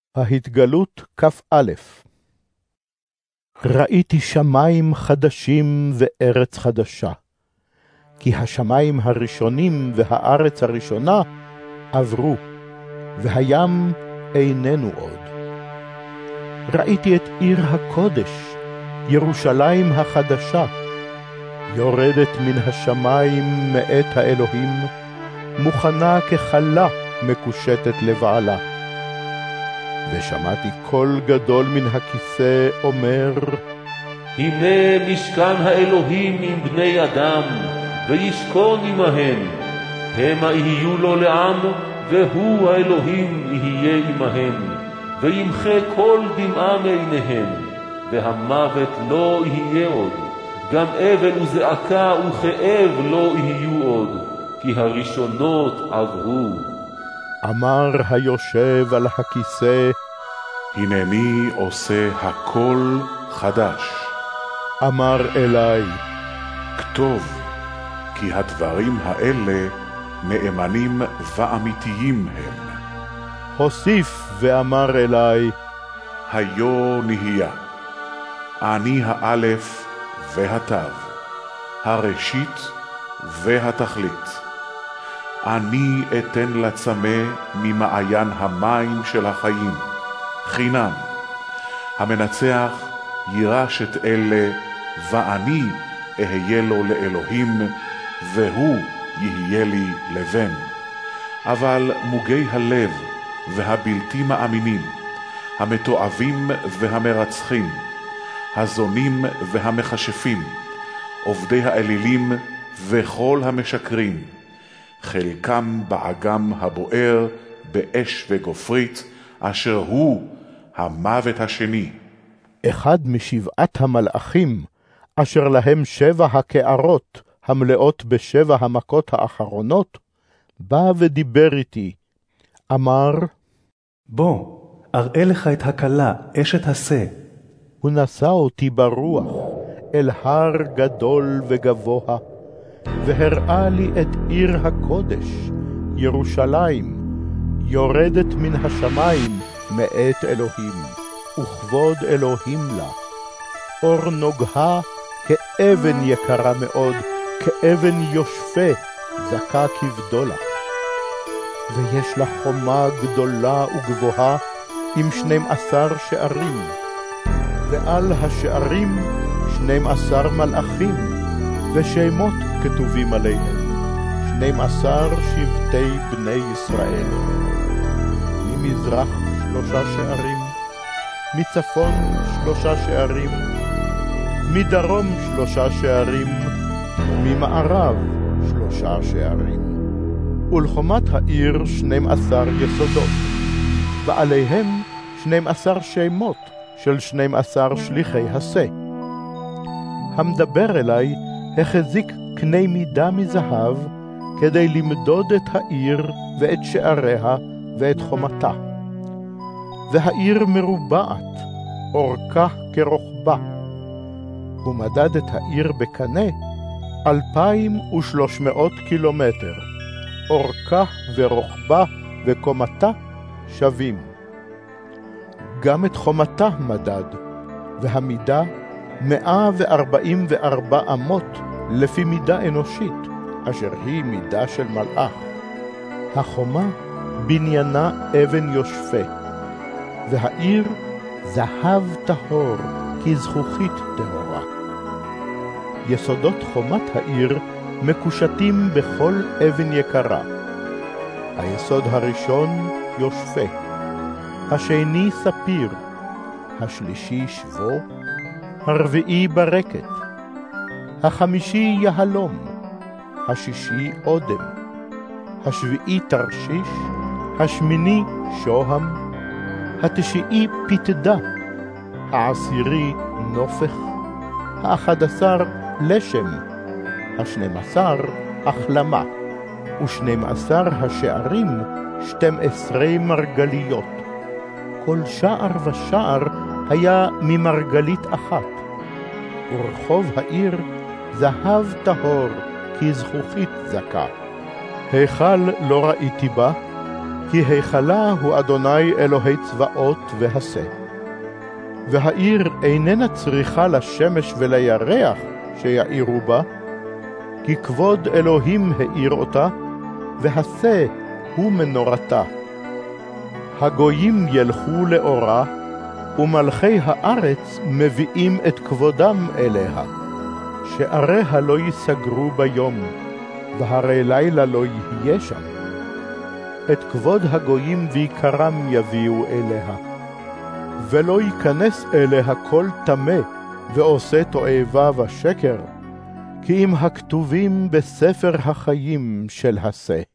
ההתגלות כ"א. ראיתי שמיים חדשים וארץ חדשה, כי השמיים הראשונים והארץ הראשונה עברו, והים איננו עוד. ראיתי את עיר הקודש, ירושלים החדשה, יורדת מן השמיים מאת האלוהים, מוכנה כחלה מקושטת לבעלה. ושמעתי קול גדול מן הכיסא אומר, הנה משכן האלוהים עם בני אדם, וישכון עמהם. המה יהיו לו לעם, והוא האלוהים יהיה עמהם. וימחה כל דמעה מעיניהם, והמוות לא יהיה עוד. גם אבל וזעקה וכאב לא יהיו עוד, כי הראשונות עברו. אמר היושב על הכיסא, הנני עושה הכל חדש. אמר אלי, כתוב, כי הדברים האלה נאמנים ואמיתיים הם. הוסיף ואמר אלי, היו נהיה, אני האלף והתו, הראשית והתכלית. אני אתן לצמא ממעיין המים של החיים, חינם. המנצח יירש את אלה, ואני אהיה לו לאלוהים, והוא יהיה לי לבן. אבל מוגי הלב והבלתי מאמינים, המתועבים והמרצחים, הזונים והמחשפים, עובדי האלילים וכל המשקרים, חלקם באגם הבוער באש וגופרית, אשר הוא המוות השני. אחד משבעת המלאכים, אשר להם 7 הקערות המלאות ב7 המכות האחרונות, בא ודיבר איתי, אמר, בוא, אראה לך את הכלה, אשת השא. הוא נשא אותי ברוח אל הר גדול וגבוה, והראה לי את עיר הקודש, ירושלים, יורדת מן השמיים מאת אלוהים, וכבוד אלוהים לה. אור נוגה כאבן יקרה מאוד, כאבן יושפה, זכה כבדולה. ויש לה חומה גדולה וגבוהה, עם 12 שערים, ועל השערים 12 מלאכים, ושמות כתובים עליהם, 12 שבטי בני ישראל. ממזרח 3 שערים, מצפון 3 שערים, מדרום 3 שערים, ממערב 3 שערים. ולחומת העיר 12 יסודות, ועליהם 12 שמות של 12 שליחי השא. המדבר אליי החזיק קנה מידה מזהב, כדי למדוד את העיר ואת שעריה ואת חומתה. והעיר מרובעת, אורכה כרוחבה. הוא מדד את העיר בקנה 2,300 קילומטר, אורכה ורוחבה וקומתה שווים. גם את חומתה מדד, והמידה 144 אמות לפי מידה אנושית, אשר היא מידה של מלאך. החומה בניינה אבן יושפה, והעיר זהב טהור כזכוכית טהורה. יסודות חומת העיר מקושטים בכל אבן יקרה. היסוד הראשון יושפה, השני ספיר, השלישי שבו, הרביעי ברקת, החמישי יהלום, השישי אודם, השביעי תרשיש, השמיני שוהם, התשיעי פתדה, העשירי נופך, 11 לשם, 12 החלמה, 12 השערים 12 מרגליות. כל שער ושער היה ממרגלית אחת, ורחוב העיר זהב טהור כזכוכית זכה. היכל לא ראיתי בה, כי היכלה הוא אדוני אלוהי צבאות והשה. והעיר איננה צריכה לשמש ולירח שיעירו בה, כי כבוד אלוהים האיר אותה, והשה הוא מנורתה. הגויים ילכו לאורה, ומלכי הארץ מביאים את כבודם אליה. שעריה לא יסגרו ביום, והרי לילה לא יהיה שם. את כבוד הגויים ויקרם יביאו אליה. ולא ייכנס אליה כל טמא, ועושה תועבה ושקר, כי אם הכתובים בספר החיים של השה.